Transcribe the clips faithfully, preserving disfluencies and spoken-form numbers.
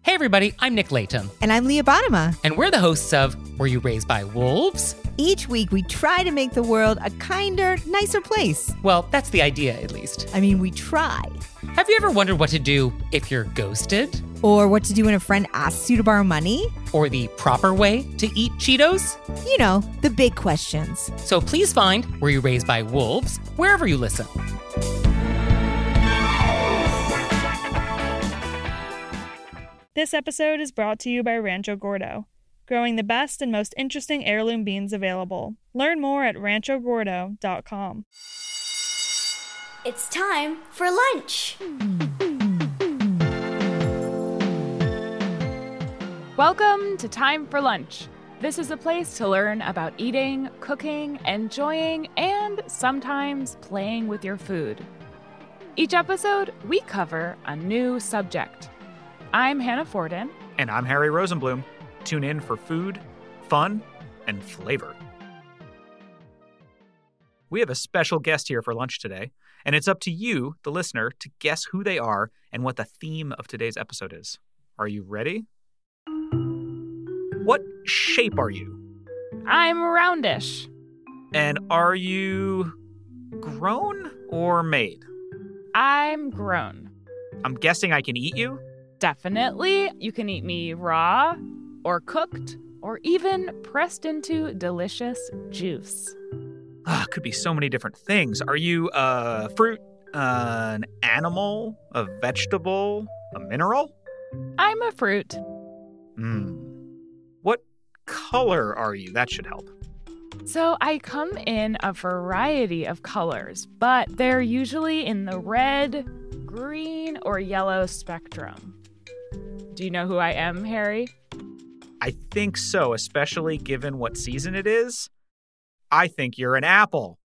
Hey everybody, I'm Nick Layton. And I'm Leah Bottima. And we're the hosts of Were You Raised by Wolves? Each week we try to make the world a kinder, nicer place. Well, that's the idea, at least. I mean, we try. Have you ever wondered what to do if you're ghosted? Or what to do when a friend asks you to borrow money? Or the proper way to eat Cheetos? You know, the big questions. So please find Were You Raised by Wolves wherever you listen. This episode is brought to you by Rancho Gordo, growing the best and most interesting heirloom beans available. Learn more at rancho gordo dot com. It's time for lunch. Welcome to Time for Lunch. This is a place to learn about eating, cooking, enjoying, and sometimes playing with your food. Each episode, we cover a new subject. I'm Hannah Forden. And I'm Harry Rosenblum. Tune in for food, fun, and flavor. We have a special guest here for lunch today, and it's up to you, the listener, to guess who they are and what the theme of today's episode is. Are you ready? What shape are you? I'm roundish. And are you grown or made? I'm grown. I'm guessing I can eat you? Definitely. You can eat me raw, or cooked, or even pressed into delicious juice. Ah, could be so many different things. Are you a fruit, uh, an animal, a vegetable, a mineral? I'm a fruit. Hmm. What color are you? That should help. So I come in a variety of colors, but they're usually in the red, green, or yellow spectrum. Do you know who I am, Harry? I think so, especially given what season it is. I think you're an apple.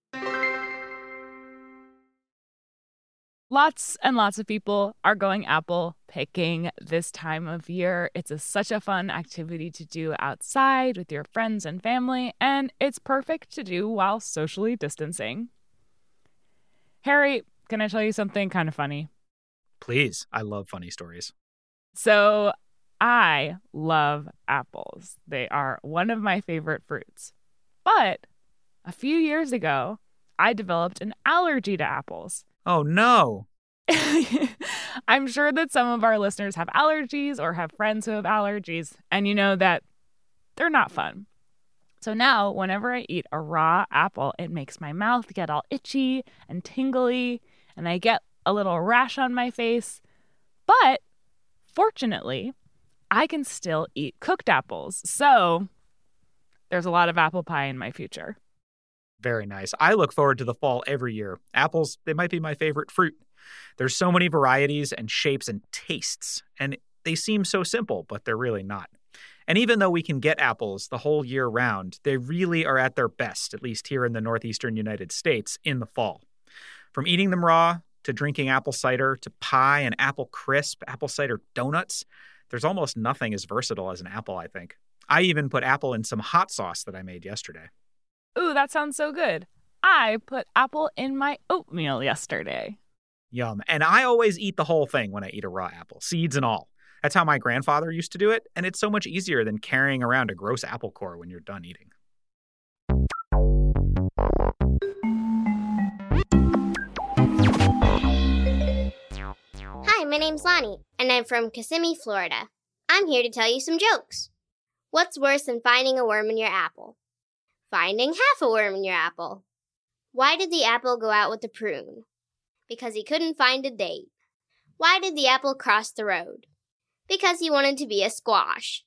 Lots and lots of people are going apple picking this time of year. It's a, such a fun activity to do outside with your friends and family, and it's perfect to do while socially distancing. Harry, can I tell you something kind of funny? Please, I love funny stories. So I love apples. They are one of my favorite fruits. But a few years ago, I developed an allergy to apples. Oh, no. I'm sure that some of our listeners have allergies or have friends who have allergies, and you know that they're not fun. So now, whenever I eat a raw apple, it makes my mouth get all itchy and tingly, and I get a little rash on my face. But fortunately, I can still eat cooked apples. So there's a lot of apple pie in my future. Very nice. I look forward to the fall every year. Apples, they might be my favorite fruit. There's so many varieties and shapes and tastes, and they seem so simple, but they're really not. And even though we can get apples the whole year round, they really are at their best, at least here in the northeastern United States, in the fall. From eating them raw to drinking apple cider to pie and apple crisp, apple cider donuts, there's almost nothing as versatile as an apple, I think. I even put apple in some hot sauce that I made yesterday. Ooh, that sounds so good. I put apple in my oatmeal yesterday. Yum. And I always eat the whole thing when I eat a raw apple, seeds and all. That's how my grandfather used to do it, and it's so much easier than carrying around a gross apple core when you're done eating. Hi, my name's Lonnie, and I'm from Kissimmee, Florida. I'm here to tell you some jokes. What's worse than finding a worm in your apple? Finding half a worm in your apple. Why did the apple go out with the prune? Because he couldn't find a date. Why did the apple cross the road? Because he wanted to be a squash.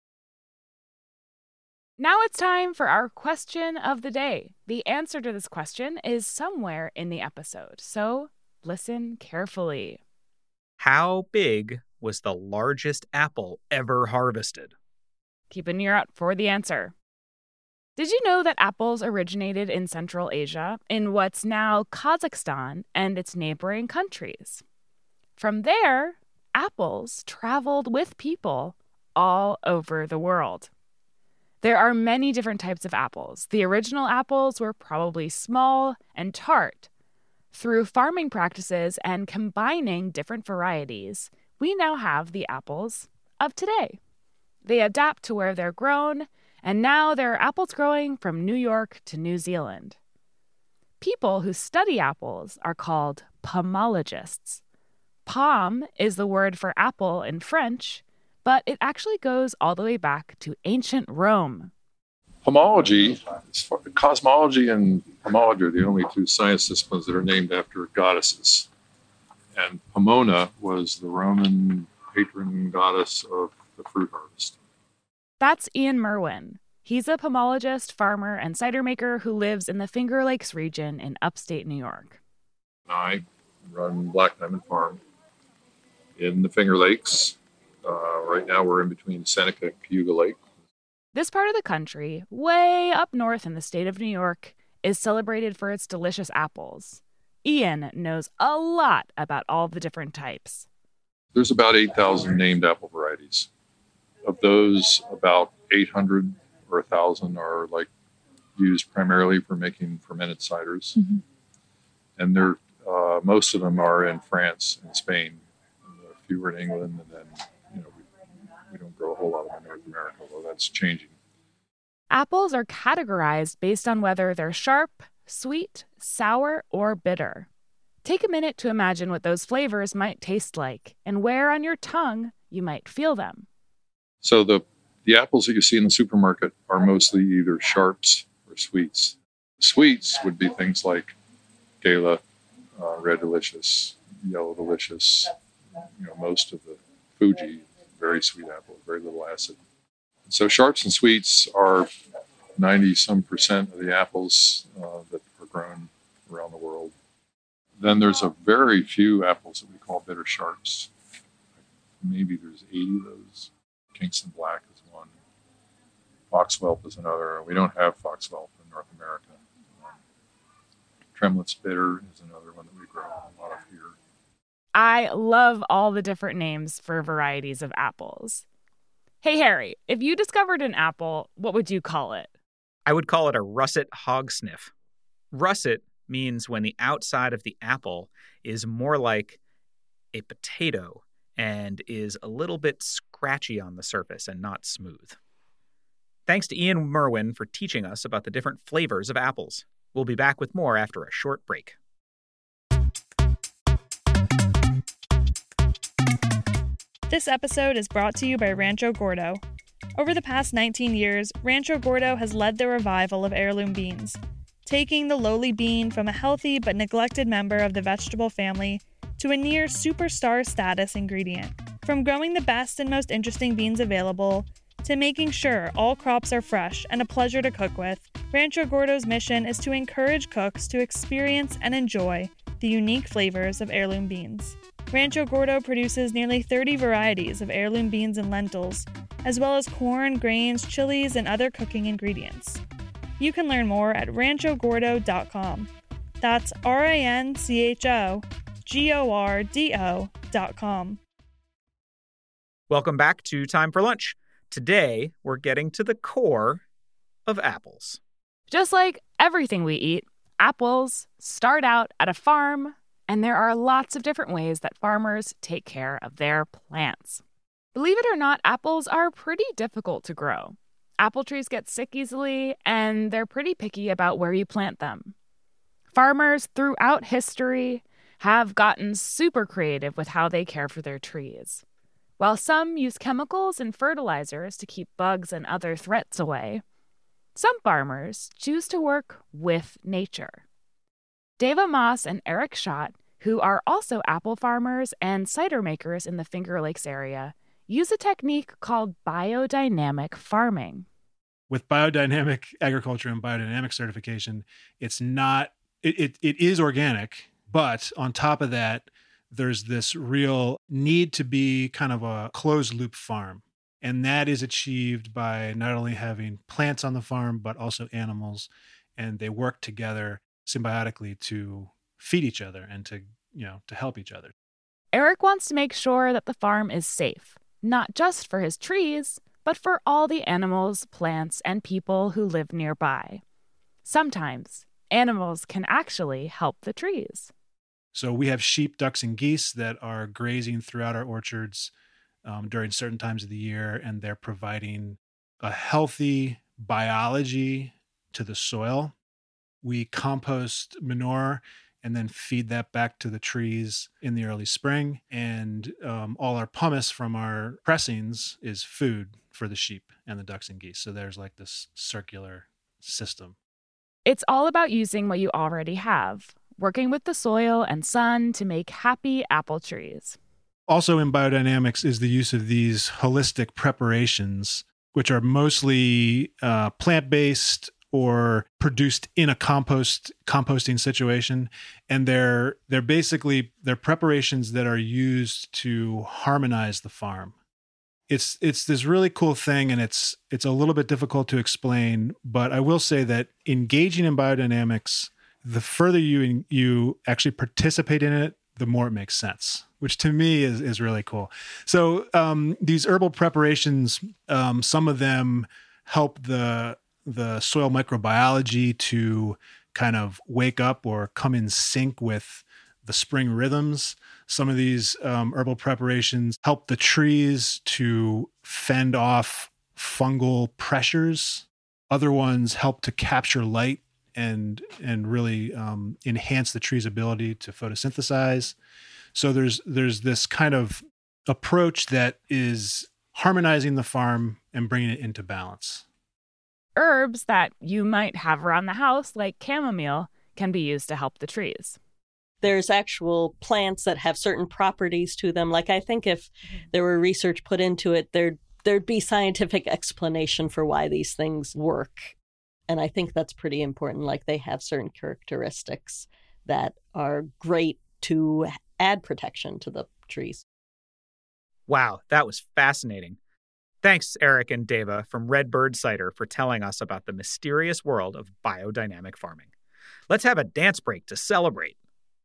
Now it's time for our question of the day. The answer to this question is somewhere in the episode, so listen carefully. How big was the largest apple ever harvested? Keep an ear out for the answer. Did you know that apples originated in Central Asia, in what's now Kazakhstan and its neighboring countries? From there, apples traveled with people all over the world. There are many different types of apples. The original apples were probably small and tart. Through farming practices and combining different varieties, we now have the apples of today. They adapt to where they're grown, and now there are apples growing from New York to New Zealand. People who study apples are called pomologists. Pomme is the word for apple in French, but it actually goes all the way back to ancient Rome. Pomology, cosmology and pomology are the only two science disciplines that are named after goddesses. And Pomona was the Roman patron goddess of the fruit harvest. That's Ian Merwin. He's a pomologist, farmer, and cider maker who lives in the Finger Lakes region in upstate New York. I run Black Diamond Farm in the Finger Lakes. Uh, right now we're in between Seneca and Cayuga Lake. This part of the country, way up north in the state of New York, is celebrated for its delicious apples. Ian knows a lot about all the different types. There's about eight thousand named apple varieties. Of those, about eight hundred or one thousand are like used primarily for making fermented ciders. Mm-hmm. And they're, uh, most of them are in France and Spain. A few are in England, and then you know we, we don't grow a whole lot of them in North America, although that's changing. Apples are categorized based on whether they're sharp, sweet, sour, or bitter. Take a minute to imagine what those flavors might taste like and where on your tongue you might feel them. So the, the apples that you see in the supermarket are mostly either sharps or sweets. Sweets would be things like Gala, uh, Red Delicious, Yellow Delicious, you know, most of the Fuji, very sweet apple, very little acid. So sharps and sweets are ninety some percent of the apples uh, that are grown around the world. Then there's a very few apples that we call bitter sharps. Maybe there's eighty of those. Kingston Black is one. Foxwhelp is another. We don't have Foxwhelp in North America. Um, Tremlett's Bitter is another one that we grow a lot of here. I love all the different names for varieties of apples. Hey, Harry, if you discovered an apple, what would you call it? I would call it a russet hog sniff. Russet means when the outside of the apple is more like a potato and is a little bit scratchy on the surface and not smooth. Thanks to Ian Merwin for teaching us about the different flavors of apples. We'll be back with more after a short break. This episode is brought to you by Rancho Gordo. Over the past nineteen years, Rancho Gordo has led the revival of heirloom beans, taking the lowly bean from a healthy but neglected member of the vegetable family to a near superstar status ingredient. From growing the best and most interesting beans available to making sure all crops are fresh and a pleasure to cook with, Rancho Gordo's mission is to encourage cooks to experience and enjoy the unique flavors of heirloom beans. Rancho Gordo produces nearly thirty varieties of heirloom beans and lentils, as well as corn, grains, chilies, and other cooking ingredients. You can learn more at rancho gordo dot com. That's R A N C H O G O R D O dot com. Welcome back to Time for Lunch. Today, we're getting to the core of apples. Just like everything we eat, apples start out at a farm, and there are lots of different ways that farmers take care of their plants. Believe it or not, apples are pretty difficult to grow. Apple trees get sick easily, and they're pretty picky about where you plant them. Farmers throughout history have gotten super creative with how they care for their trees. While some use chemicals and fertilizers to keep bugs and other threats away, some farmers choose to work with nature. Deva Moss and Eric Schott, who are also apple farmers and cider makers in the Finger Lakes area, use a technique called biodynamic farming. With biodynamic agriculture and biodynamic certification, it's not, it, it, it is organic, but on top of that, there's this real need to be kind of a closed loop farm. And that is achieved by not only having plants on the farm, but also animals. And they work together symbiotically to feed each other and to, you know, to help each other. Eric wants to make sure that the farm is safe, not just for his trees, but for all the animals, plants, and people who live nearby. Sometimes, animals can actually help the trees. So we have sheep, ducks, and geese that are grazing throughout our orchards um, during certain times of the year, and they're providing a healthy biology to the soil. We compost manure and then feed that back to the trees in the early spring. And um, all our pumice from our pressings is food for the sheep and the ducks and geese. So there's like this circular system. It's all about using what you already have, working with the soil and sun to make happy apple trees. Also in biodynamics is the use of these holistic preparations, which are mostly uh, plant-based or produced in a compost composting situation. And they're they're basically they're preparations that are used to harmonize the farm. It's it's this really cool thing, and it's it's a little bit difficult to explain, but I will say that engaging in biodynamics, the further you you actually participate in it, the more it makes sense, which to me is is really cool. So um, these herbal preparations, um, some of them help the the soil microbiology to kind of wake up or come in sync with the spring rhythms. Some of these um, herbal preparations help the trees to fend off fungal pressures. Other ones help to capture light and and really um, enhance the tree's ability to photosynthesize. So there's there's this kind of approach that is harmonizing the farm and bringing it into balance. Herbs that you might have around the house, like chamomile, can be used to help the trees. There's actual plants that have certain properties to them. Like, I think if there were research put into it, there'd, there'd be scientific explanation for why these things work. And I think that's pretty important. Like, they have certain characteristics that are great to add protection to the trees. Wow, that was fascinating. Thanks, Eric and Deva from Red Bird Cider for telling us about the mysterious world of biodynamic farming. Let's have a dance break to celebrate.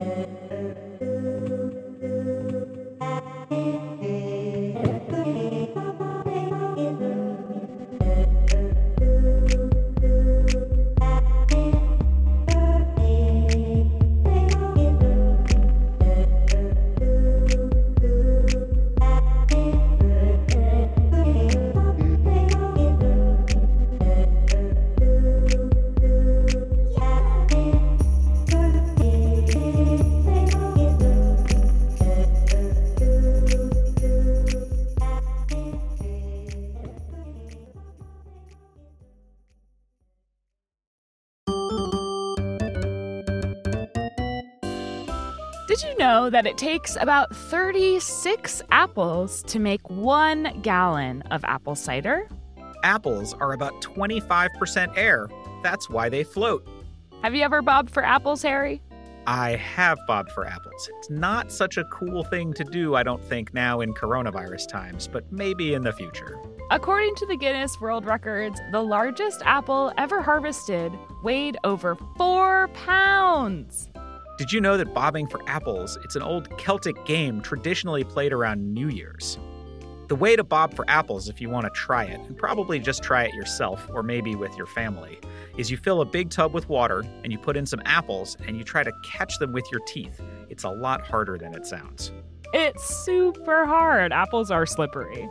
Did you know that it takes about thirty-six apples to make one gallon of apple cider? Apples are about twenty-five percent air. That's why they float. Have you ever bobbed for apples, Harry? I have bobbed for apples. It's not such a cool thing to do, I don't think, now in coronavirus times, but maybe in the future. According to the Guinness World Records, the largest apple ever harvested weighed over four pounds. Did you know that bobbing for apples, it's an old Celtic game traditionally played around New Year's? The way to bob for apples, if you want to try it, and probably just try it yourself or maybe with your family, is you fill a big tub with water and you put in some apples and you try to catch them with your teeth. It's a lot harder than it sounds. It's super hard. Apples are slippery.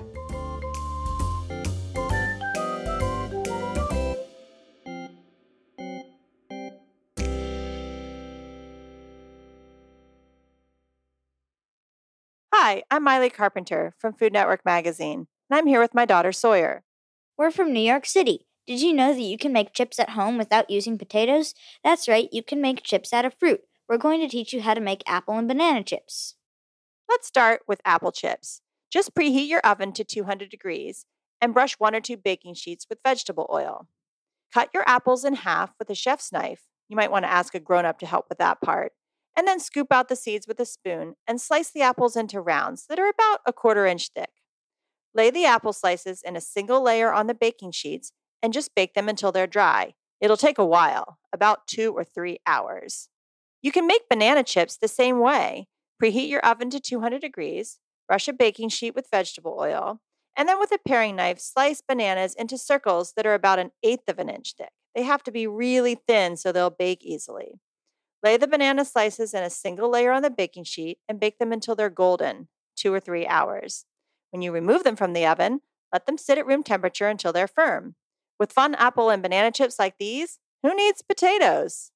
Hi, I'm Miley Carpenter from Food Network Magazine, and I'm here with my daughter Sawyer. We're from New York City. Did you know that you can make chips at home without using potatoes? That's right, you can make chips out of fruit. We're going to teach you how to make apple and banana chips. Let's start with apple chips. Just preheat your oven to two hundred degrees and brush one or two baking sheets with vegetable oil. Cut your apples in half with a chef's knife. You might want to ask a grown-up to help with that part. And then scoop out the seeds with a spoon and slice the apples into rounds that are about a quarter inch thick. Lay the apple slices in a single layer on the baking sheets and just bake them until they're dry. It'll take a while, about two or three hours. You can make banana chips the same way. Preheat your oven to two hundred degrees, brush a baking sheet with vegetable oil, and then with a paring knife, slice bananas into circles that are about an eighth of an inch thick. They have to be really thin so they'll bake easily. Lay the banana slices in a single layer on the baking sheet and bake them until they're golden, two or three hours. When you remove them from the oven, let them sit at room temperature until they're firm. With fun apple and banana chips like these, who needs potatoes?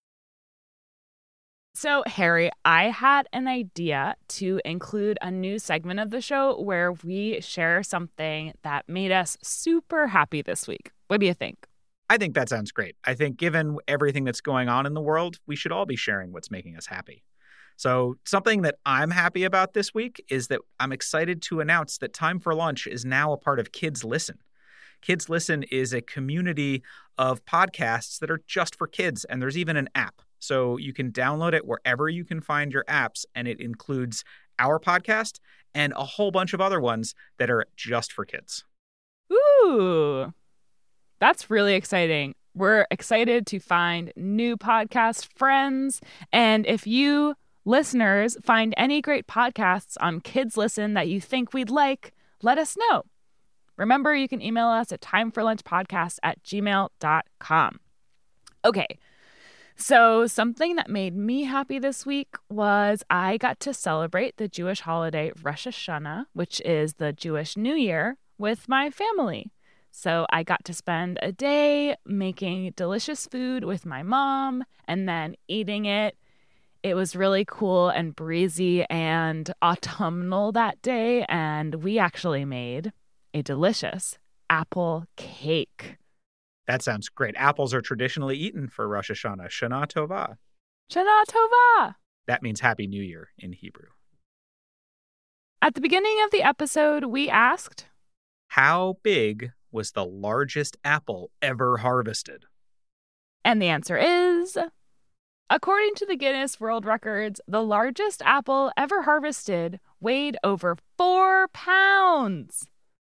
So, Harry, I had an idea to include a new segment of the show where we share something that made us super happy this week. What do you think? I think that sounds great. I think given everything that's going on in the world, we should all be sharing what's making us happy. So something that I'm happy about this week is that I'm excited to announce that Time for Lunch is now a part of Kids Listen. Kids Listen is a community of podcasts that are just for kids, and there's even an app. So you can download it wherever you can find your apps, and it includes our podcast and a whole bunch of other ones that are just for kids. Ooh, that's really exciting. We're excited to find new podcast friends. And if you listeners find any great podcasts on Kids Listen that you think we'd like, let us know. Remember, you can email us at timeforlunchpodcast at gmail dot com. Okay, so something that made me happy this week was I got to celebrate the Jewish holiday Rosh Hashanah, which is the Jewish New Year, with my family. So I got to spend a day making delicious food with my mom and then eating it. It was really cool and breezy and autumnal that day, and we actually made a delicious apple cake. That sounds great. Apples are traditionally eaten for Rosh Hashanah. Shana Tova. Shana Tova. That means Happy New Year in Hebrew. At the beginning of the episode, we asked, how big was the largest apple ever harvested? And the answer is, according to the Guinness World Records, the largest apple ever harvested weighed over four pounds.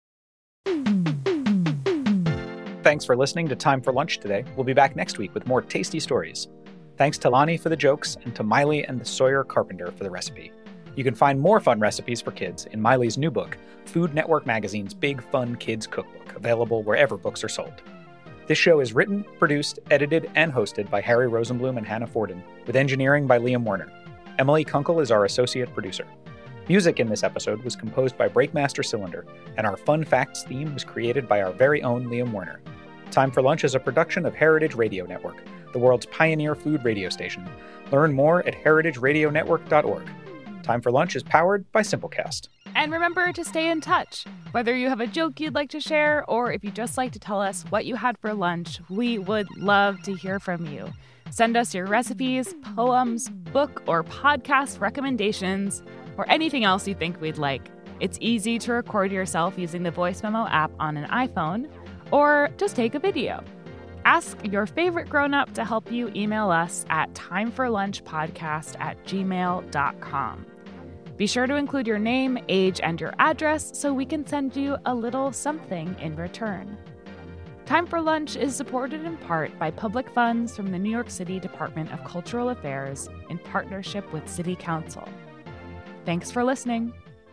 Thanks for listening to Time for Lunch today. We'll be back next week with more tasty stories. Thanks to Lonnie for the jokes and to Miley and the Sawyer Carpenter for the recipe. You can find more fun recipes for kids in Miley's new book, Food Network Magazine's Big Fun Kids Cookbook, available wherever books are sold. This show is written, produced, edited, and hosted by Harry Rosenblum and Hannah Forden, with engineering by Liam Warner. Emily Kunkel is our associate producer. Music in this episode was composed by Breakmaster Cylinder, and our Fun Facts theme was created by our very own Liam Warner. Time for Lunch is a production of Heritage Radio Network, the world's pioneer food radio station. Learn more at heritage radio network dot org. Time for Lunch is powered by Simplecast. And remember to stay in touch. Whether you have a joke you'd like to share, or if you just like to tell us what you had for lunch, we would love to hear from you. Send us your recipes, poems, book, or podcast recommendations, or anything else you think we'd like. It's easy to record yourself using the Voice Memo app on an iPhone, or just take a video. Ask your favorite grown-up to help you email us at timeforlunchpodcast at gmail dot com. Be sure to include your name, age, and your address so we can send you a little something in return. Time for Lunch is supported in part by public funds from the New York City Department of Cultural Affairs in partnership with City Council. Thanks for listening.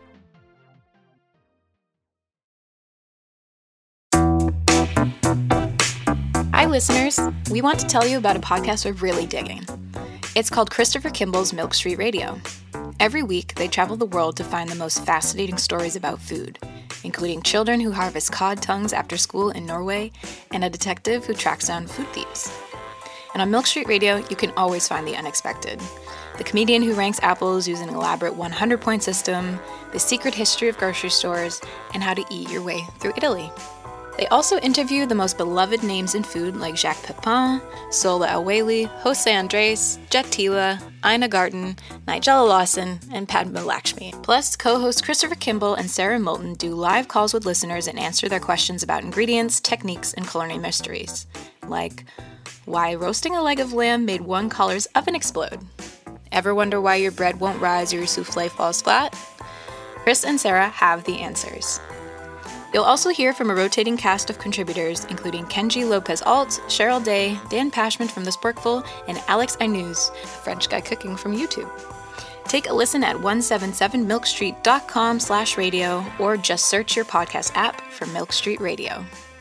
Hi, listeners. We want to tell you about a podcast we're really digging. It's called Christopher Kimball's Milk Street Radio. Every week, they travel the world to find the most fascinating stories about food, including children who harvest cod tongues after school in Norway and a detective who tracks down food thieves. And on Milk Street Radio, you can always find the unexpected. The comedian who ranks apples using an elaborate one hundred point system, the secret history of grocery stores, and how to eat your way through Italy. They also interview the most beloved names in food like Jacques Pepin, Sola El-Waylly, Jose Andres, Jet Tila, Ina Garten, Nigella Lawson, and Padma Lakshmi. Plus, co-hosts Christopher Kimball and Sarah Moulton do live calls with listeners and answer their questions about ingredients, techniques, and culinary mysteries. Like, why roasting a leg of lamb made one collar's oven explode? Ever wonder why your bread won't rise or your souffle falls flat? Chris and Sarah have the answers. You'll also hear from a rotating cast of contributors, including Kenji Lopez-Alt, Cheryl Day, Dan Pashman from The Sporkful, and Alex Ainuz, a French guy cooking from YouTube. Take a listen at one seventy-seven milk street dot com slash radio or just search your podcast app for Milk Street Radio.